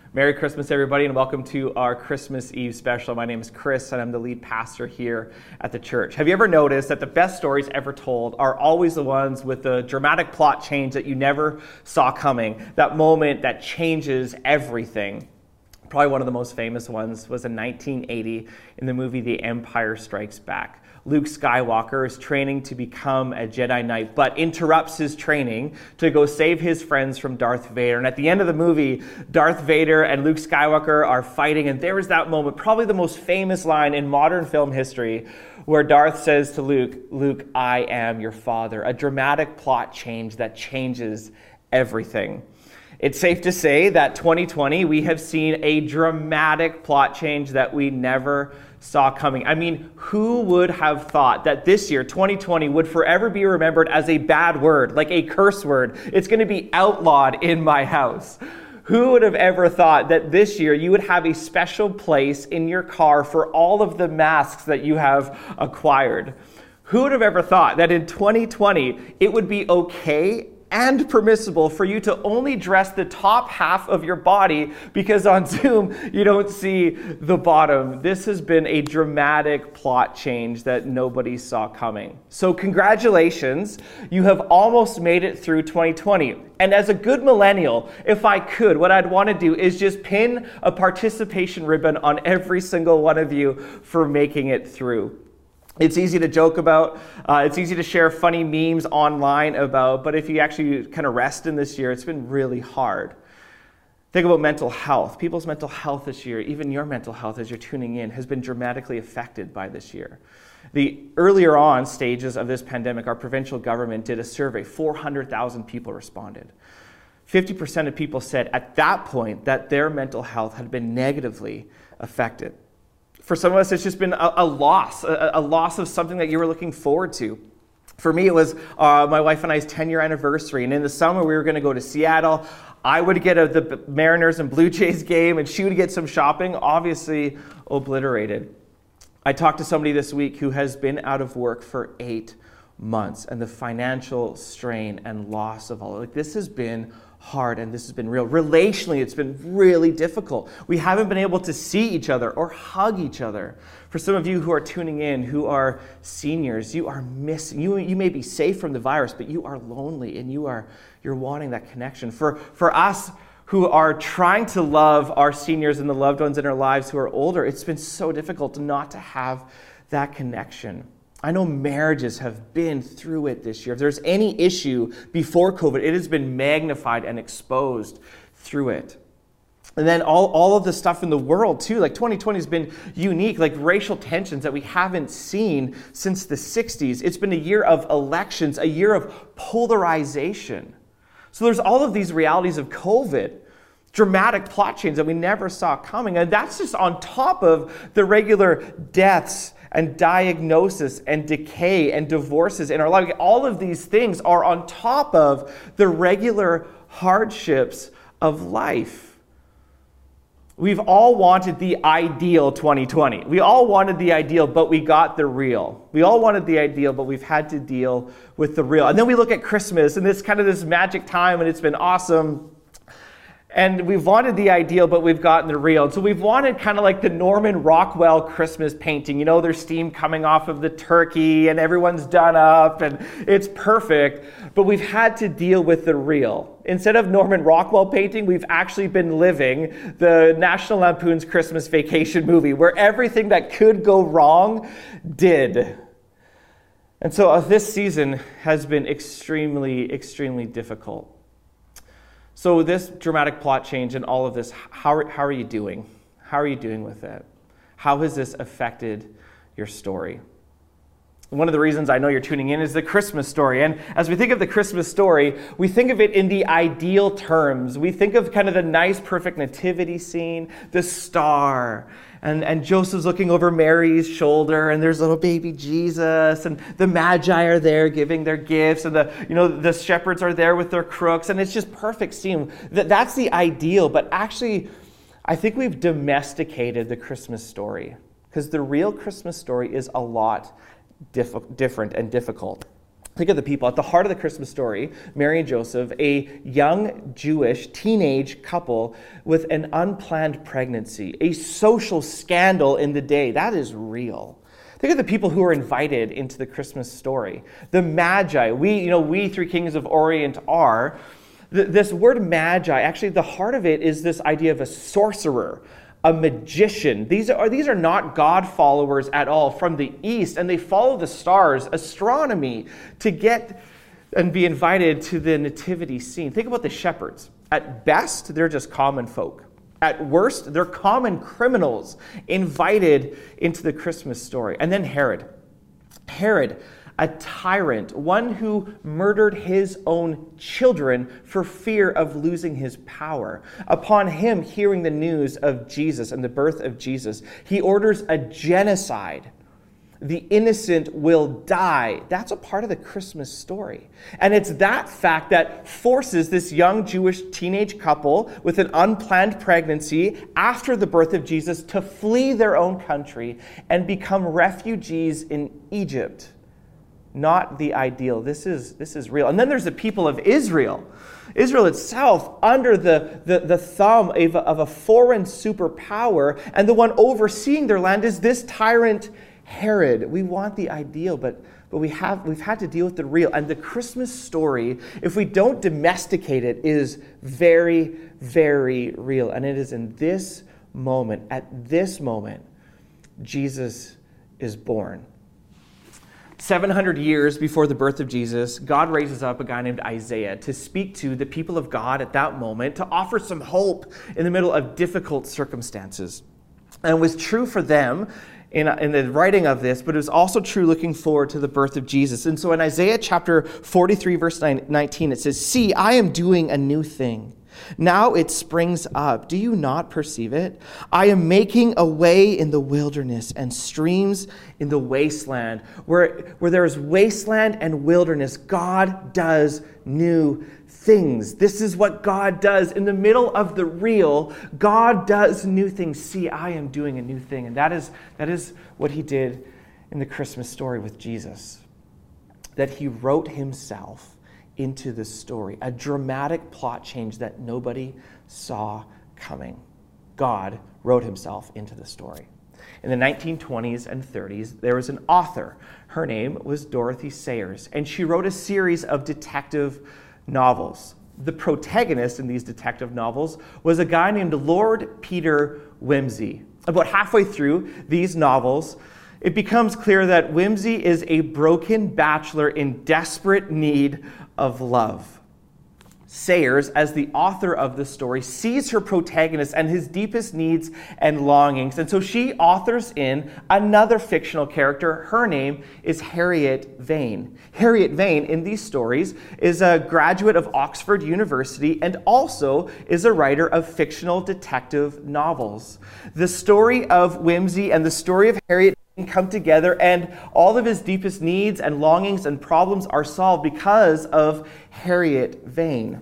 Merry Christmas, everybody, and welcome to our Christmas Eve special. My name is Chris, and I'm the lead pastor here at the church. Have you ever noticed that the best stories ever told are always the ones with the dramatic plot change that you never saw coming, that moment that changes everything? Probably one of the most famous ones was in 1980 in the movie The Empire Strikes Back. Luke Skywalker is training to become a Jedi Knight, but interrupts his training to go save his friends from Darth Vader. And at the end of the movie, Darth Vader and Luke Skywalker are fighting, and there is that moment, probably the most famous line in modern film history, where Darth says to Luke, "Luke, I am your father." A dramatic plot change that changes everything. It's safe to say that 2020, we have seen a dramatic plot change that we never saw coming. I mean, who would have thought that this year, 2020, would forever be remembered as a bad word, like a curse word? It's going to be outlawed in my house. Who would have ever thought that this year you would have a special place in your car for all of the masks that you have acquired? Who would have ever thought that in 2020 it would be okay and permissible for you to only dress the top half of your body because on Zoom you don't see the bottom? This has been a dramatic plot change that nobody saw coming. So congratulations, you have almost made it through 2020. And as a good millennial, if I could, what I'd want to do is just pin a participation ribbon on every single one of you for making it through. It's easy to joke about, it's easy to share funny memes online about, but if you actually kind of rest in this year, it's been really hard. Think about mental health. People's mental health this year, even your mental health as you're tuning in, has been dramatically affected by this year. The earlier on stages of this pandemic, our provincial government did a survey. 400,000 people responded. 50% of people said at that point that their mental health had been negatively affected. For some of us, it's just been a loss of something that you were looking forward to. For me, it was my wife and I's 10-year anniversary, and in the summer, we were going to go to Seattle. I would get the Mariners and Blue Jays game, and she would get some shopping, obviously obliterated. I talked to somebody this week who has been out of work for 8 months, and the financial strain and loss of all, this has been hard, and this has been real. Relationally, it's been really difficult. We haven't been able to see each other or hug each other. For some of you who are tuning in, who are seniors, you are missing. You may be safe from the virus, but you are lonely, and you're wanting that connection. For us who are trying to love our seniors and the loved ones in our lives who are older, it's been so difficult not to have that connection. I know marriages have been through it this year. If there's any issue before COVID, it has been magnified and exposed through it. And then all of the stuff in the world too, like 2020 has been unique, like racial tensions that we haven't seen since the 60s. It's been a year of elections, a year of polarization. So there's all of these realities of COVID, dramatic plot change that we never saw coming. And that's just on top of the regular deaths and diagnosis and decay and divorces in our life. All of these things are on top of the regular hardships of life. We've all wanted the ideal 2020. We all wanted the ideal, but we got the real. We all wanted the ideal, but we've had to deal with the real. And then we look at Christmas and this kind of this magic time, and it's been awesome. And we've wanted the ideal, but we've gotten the real. And so we've wanted kind of like the Norman Rockwell Christmas painting. You know, there's steam coming off of the turkey and everyone's done up and it's perfect. But we've had to deal with the real. Instead of Norman Rockwell painting, we've actually been living the National Lampoon's Christmas Vacation movie, where everything that could go wrong did. And so this season has been extremely, extremely difficult. So this dramatic plot change and all of this, how are you doing? How are you doing with it? How has this affected your story? One of the reasons I know you're tuning in is the Christmas story. And as we think of the Christmas story, we think of it in the ideal terms. We think of kind of the nice, perfect nativity scene, the star, and Joseph's looking over Mary's shoulder, and there's little baby Jesus, and the Magi are there giving their gifts, and the shepherds are there with their crooks, and it's just perfect scene. That's the ideal, but actually, I think we've domesticated the Christmas story, because the real Christmas story is a lot different and difficult. Think of the people. At the heart of the Christmas story, Mary and Joseph, a young Jewish teenage couple with an unplanned pregnancy, a social scandal in the day. That is real. Think of the people who are invited into the Christmas story. The Magi. We three kings of Orient are. This word Magi, actually the heart of it is this idea of a sorcerer, a magician. These are not God followers at all from the East, and they follow the stars, astronomy, to get and be invited to the nativity scene. Think about the shepherds. At best, they're just common folk. At worst, they're common criminals invited into the Christmas story. And then Herod. Herod, a tyrant, one who murdered his own children for fear of losing his power. Upon him hearing the news of Jesus and the birth of Jesus, he orders a genocide. The innocent will die. That's a part of the Christmas story. And it's that fact that forces this young Jewish teenage couple with an unplanned pregnancy after the birth of Jesus to flee their own country and become refugees in Egypt. Not the ideal. This is real. And then there's the people of Israel. Israel itself under the thumb of a foreign superpower, and the one overseeing their land is this tyrant Herod. We want the ideal, but we've had to deal with the real. And the Christmas story, if we don't domesticate it, is very, very real. And it is in this moment, at this moment, Jesus is born. 700 years before the birth of Jesus, God raises up a guy named Isaiah to speak to the people of God at that moment, to offer some hope in the middle of difficult circumstances. And it was true for them in the writing of this, but it was also true looking forward to the birth of Jesus. And so in Isaiah chapter 43, verse 19, it says, "See, I am doing a new thing. Now it springs up. Do you not perceive it? I am making a way in the wilderness and streams in the wasteland." Where there is wasteland and wilderness, God does new things. This is what God does. In the middle of the real, God does new things. See, I am doing a new thing. And that is what he did in the Christmas story with Jesus. That he wrote himself into the story, a dramatic plot change that nobody saw coming. God wrote himself into the story. In the 1920s and 30s, there was an author. Her name was Dorothy Sayers, and she wrote a series of detective novels. The protagonist in these detective novels was a guy named Lord Peter Wimsey. About halfway through these novels, it becomes clear that Wimsey is a broken bachelor in desperate need of love. Sayers, as the author of the story, sees her protagonist and his deepest needs and longings. And so she authors in another fictional character. Her name is Harriet Vane. Harriet Vane, in these stories, is a graduate of Oxford University and also is a writer of fictional detective novels. The story of Wimsey and the story of Harriet come together, and all of his deepest needs and longings and problems are solved because of Harriet Vane.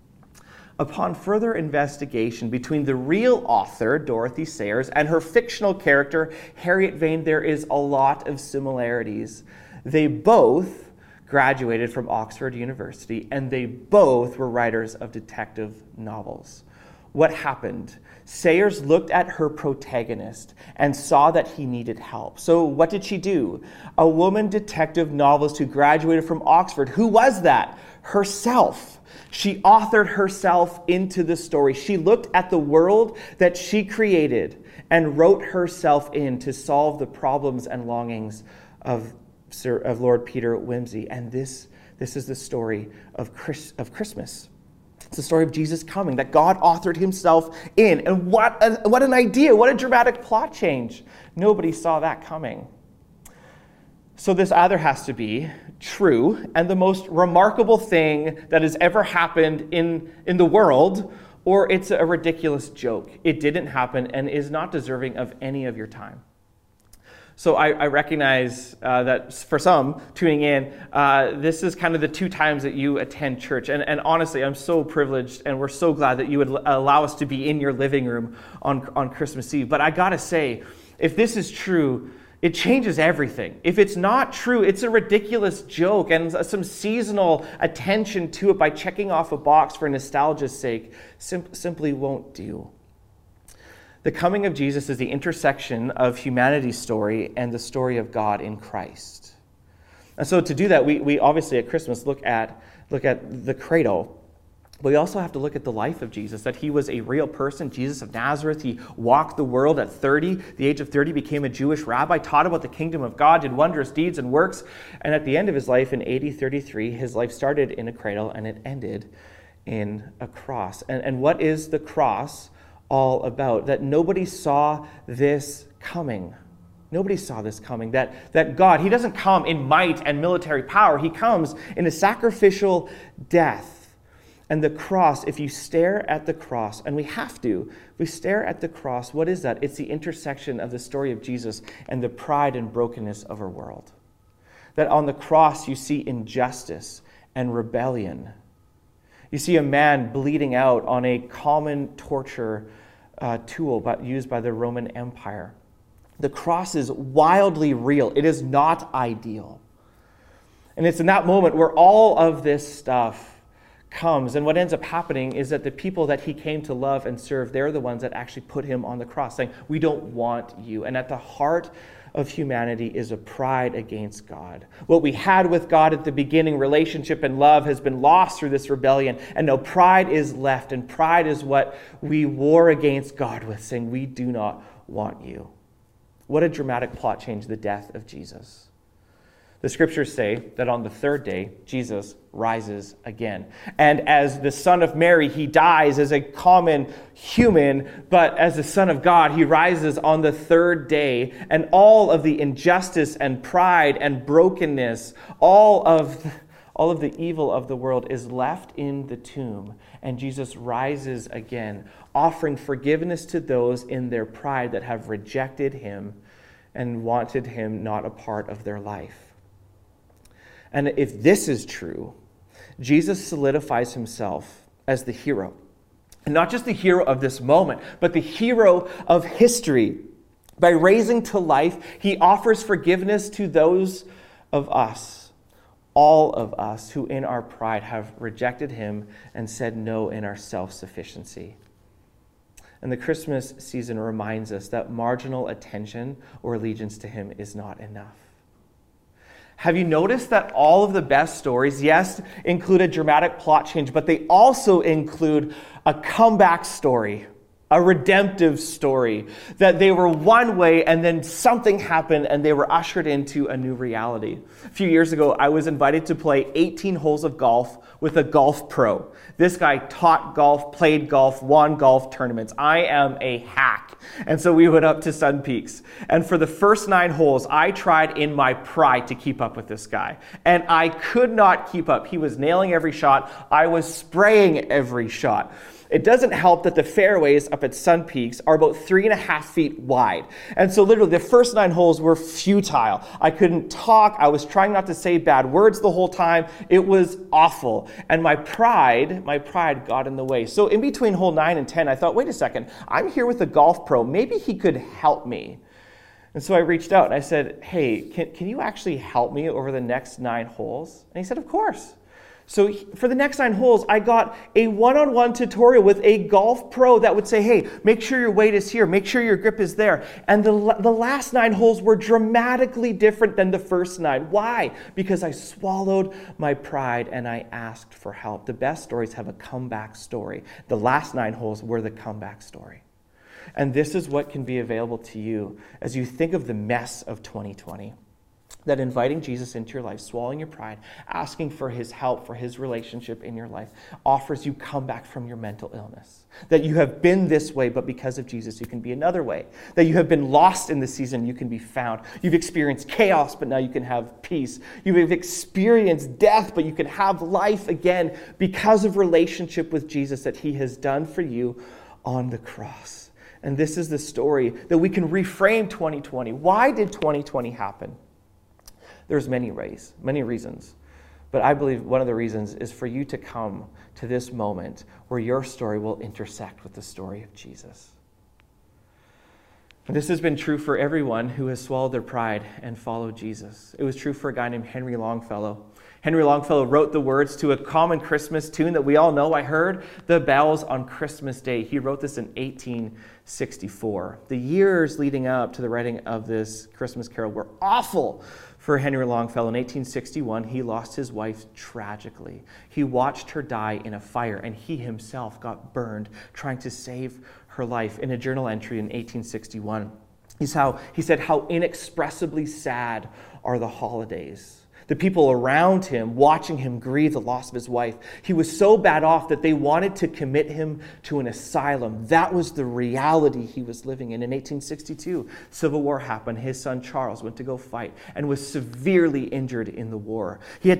Upon further investigation between the real author, Dorothy Sayers, and her fictional character, Harriet Vane, there is a lot of similarities. They both graduated from Oxford University, and they both were writers of detective novels. What happened? Sayers looked at her protagonist and saw that he needed help. So what did she do? A woman detective novelist who graduated from Oxford. Who was that? Herself. She authored herself into the story. She looked at the world that she created and wrote herself in to solve the problems and longings of Lord Peter Wimsey. And this is the story of Christmas. It's the story of Jesus coming, that God authored himself in. And what an idea, what a dramatic plot change. Nobody saw that coming. So this either has to be true and the most remarkable thing that has ever happened in the world, or it's a ridiculous joke. It didn't happen and is not deserving of any of your time. So I recognize that for some tuning in, this is kind of the two times that you attend church. And honestly, I'm so privileged, and we're so glad that you would allow us to be in your living room on Christmas Eve. But I gotta say, if this is true, it changes everything. If it's not true, it's a ridiculous joke, and some seasonal attention to it by checking off a box for nostalgia's sake simply won't do. The coming of Jesus is the intersection of humanity's story and the story of God in Christ. And so to do that, we obviously at Christmas look at the cradle. But we also have to look at the life of Jesus, that he was a real person, Jesus of Nazareth. He walked the world at 30, the age of 30, became a Jewish rabbi, taught about the kingdom of God, did wondrous deeds and works. And at the end of his life in AD 33, his life started in a cradle and it ended in a cross. And what is the cross all about? That nobody saw this coming. Nobody saw this coming. That God, he doesn't come in might and military power. He comes in a sacrificial death. And the cross, if you stare at the cross, and we have to, if we stare at the cross, what is that? It's the intersection of the story of Jesus and the pride and brokenness of our world. That on the cross you see injustice and rebellion. You see a man bleeding out on a common torture tool used by the Roman Empire. The cross is wildly real. It is not ideal. And it's in that moment where all of this stuff comes. And what ends up happening is that the people that he came to love and serve, they're the ones that actually put him on the cross, saying, we don't want you. And at the heart of humanity is a pride against God. What we had with God at the beginning, relationship and love, has been lost through this rebellion. And now pride is left. And pride is what we war against God with, saying, we do not want you. What a dramatic plot change, the death of Jesus. The scriptures say that on the third day, Jesus rises again. And as the Son of Mary, he dies as a common human, but as the Son of God, he rises on the third day. And all of the injustice and pride and brokenness, all of the evil of the world is left in the tomb. And Jesus rises again, offering forgiveness to those in their pride that have rejected him and wanted him not a part of their life. And if this is true, Jesus solidifies himself as the hero. And not just the hero of this moment, but the hero of history. By raising to life, he offers forgiveness to those of us, all of us, who in our pride have rejected him and said no in our self-sufficiency. And the Christmas season reminds us that marginal attention or allegiance to him is not enough. Have you noticed that all of the best stories, yes, include a dramatic plot change, but they also include a comeback story, a redemptive story, that they were one way and then something happened and they were ushered into a new reality. A few years ago, I was invited to play 18 holes of golf with a golf pro. This guy taught golf, played golf, won golf tournaments. I am a hack. And so we went up to Sun Peaks. And for the first 9 holes, I tried in my pride to keep up with this guy. And I could not keep up. He was nailing every shot. I was spraying every shot. It doesn't help that the fairways up at Sun Peaks are about 3.5 feet wide. And so literally the first 9 holes were futile. I couldn't talk. I was trying not to say bad words the whole time. It was awful. And my pride got in the way. So in between hole 9 and 10, I thought, wait a second, I'm here with a golf pro. Maybe he could help me. And so I reached out and I said, hey, can you actually help me over the next 9 holes? And he said, of course. So for the next 9 holes, I got a one-on-one tutorial with a golf pro that would say, hey, make sure your weight is here, make sure your grip is there. And the last 9 holes were dramatically different than the first 9. Why? Because I swallowed my pride and I asked for help. The best stories have a comeback story. The last 9 holes were the comeback story. And this is what can be available to you as you think of the mess of 2020. That inviting Jesus into your life, swallowing your pride, asking for his help, for his relationship in your life, offers you comeback from your mental illness. That you have been this way, but because of Jesus, you can be another way. That you have been lost in this season, you can be found. You've experienced chaos, but now you can have peace. You have experienced death, but you can have life again because of relationship with Jesus that he has done for you on the cross. And this is the story that we can reframe 2020. Why did 2020 happen? There's many reasons. But I believe one of the reasons is for you to come to this moment where your story will intersect with the story of Jesus. This has been true for everyone who has swallowed their pride and followed Jesus. It was true for a guy named Henry Longfellow. Henry Longfellow wrote the words to a common Christmas tune that we all know. I heard the bells on Christmas Day. He wrote this in 1864. The years leading up to the writing of this Christmas carol were awful for Henry Longfellow. In 1861, he lost his wife tragically. He watched her die in a fire, and he himself got burned trying to save her life. In a journal entry in 1861, he said, "How inexpressibly sad are the holidays." The people around him, watching him grieve the loss of his wife, he was so bad off that they wanted to commit him to an asylum. That was the reality he was living in. In 1862, Civil War happened. His son Charles went to go fight and was severely injured in the war.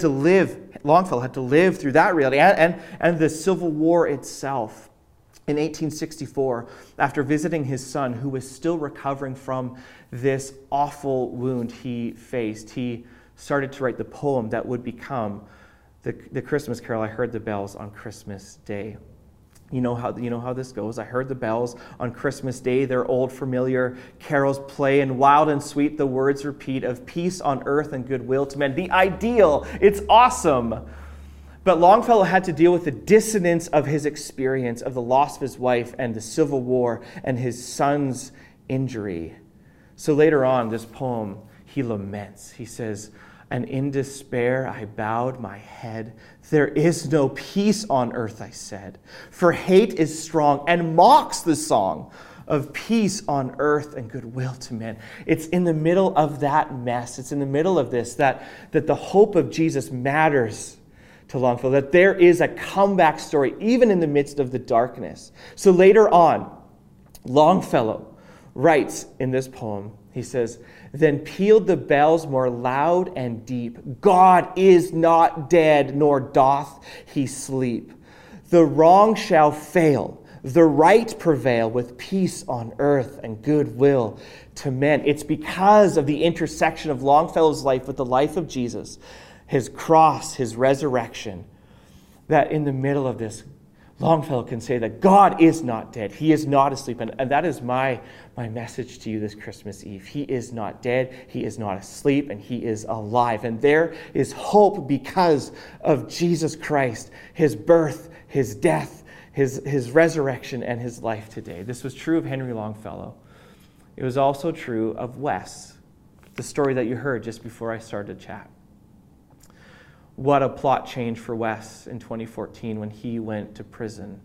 Longfellow had to live through that reality and the Civil War itself. In 1864, after visiting his son, who was still recovering from this awful wound he faced, he started to write the poem that would become the Christmas carol, "I Heard the Bells on Christmas Day." You know how this goes. I heard the bells on Christmas Day, their old familiar carols play, and wild and sweet the words repeat of peace on earth and goodwill to men. The ideal, it's awesome. But Longfellow had to deal with the dissonance of his experience of the loss of his wife and the Civil War and his son's injury. So later on, this poem, he laments. He says, "And in despair I bowed my head. There is no peace on earth, I said. For hate is strong and mocks the song of peace on earth and goodwill to men." It's in the middle of that mess. It's in the middle of this that the hope of Jesus matters to Longfellow, that there is a comeback story even in the midst of the darkness. So later on, Longfellow writes in this poem, he says, "Then pealed the bells more loud and deep. God is not dead, nor doth he sleep. The wrong shall fail, the right prevail, with peace on earth and goodwill to men." It's because of the intersection of Longfellow's life with the life of Jesus, his cross, his resurrection, that in the middle of this, Longfellow can say that God is not dead. He is not asleep. And that is my message to you this Christmas Eve. He is not dead. He is not asleep. And he is alive. And there is hope because of Jesus Christ, his birth, his death, his resurrection, and his life today. This was true of Henry Longfellow. It was also true of Wes, the story that you heard just before I started to chat. What a plot change for Wes in 2014 when he went to prison.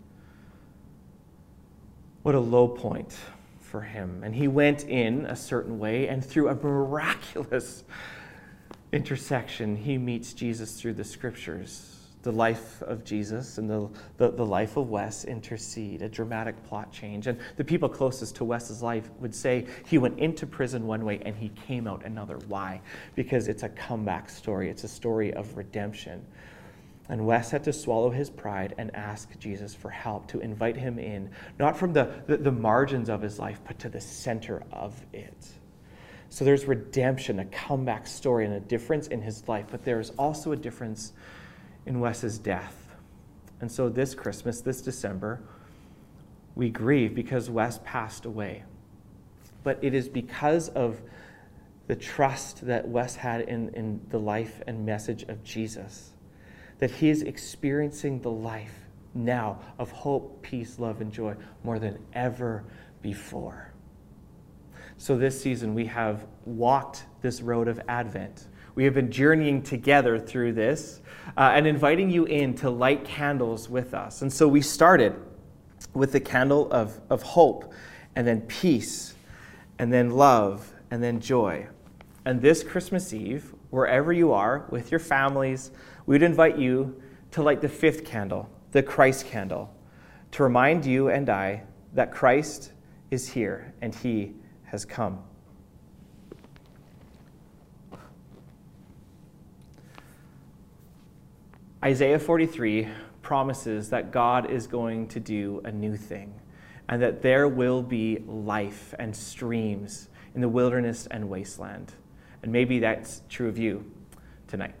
What a low point for him. And he went in a certain way, and through a miraculous intersection, he meets Jesus through the scriptures. The life of Jesus and the life of Wes intercede, a dramatic plot change. And the people closest to Wes's life would say he went into prison one way and he came out another. Why? Because it's a comeback story. It's a story of redemption. And Wes had to swallow his pride and ask Jesus for help, to invite him in, not from the margins of his life, but to the center of it. So there's redemption, a comeback story, and a difference in his life. But there's also a difference in Wes's death. And so this Christmas, this December, we grieve because Wes passed away. But it is because of the trust that Wes had in the life and message of Jesus that he is experiencing the life now of hope, peace, love, and joy more than ever before. So this season we have walked this road of Advent. We have been journeying together through this and inviting you in to light candles with us. And so we started with the candle of hope, and then peace, and then love, and then joy. And this Christmas Eve, wherever you are with your families, we'd invite you to light the fifth candle, the Christ candle, to remind you and I that Christ is here and he has come. Isaiah 43 promises that God is going to do a new thing, and that there will be life and streams in the wilderness and wasteland. And maybe that's true of you tonight.